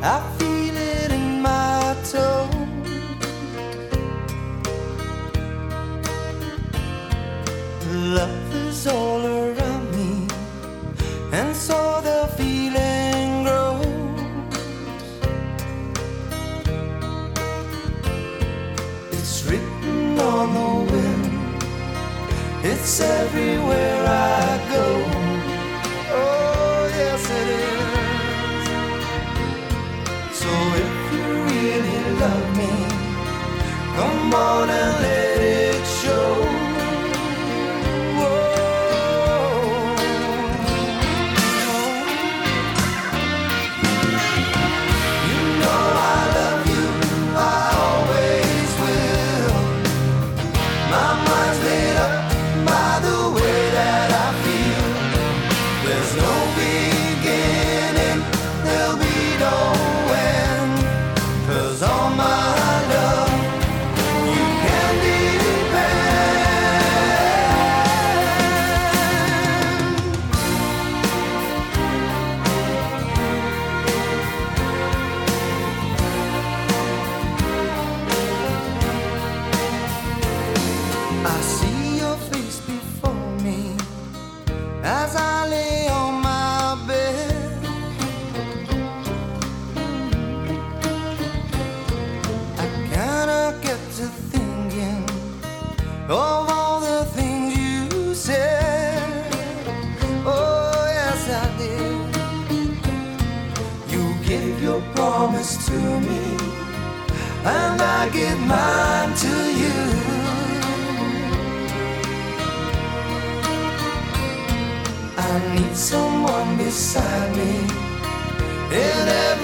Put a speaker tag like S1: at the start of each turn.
S1: I feel it in my toe. Love is all around me, and so the feeling grows. It's written on the wind, it's everywhere I go. Oh, yes it is. So if you really love me, come on and let it show. I see your face before me as I lay on my bed. I kinda get to thinking of all the things you said. Oh, yes, I did. You give your promise to me, and I give mine to you. I need someone beside me in every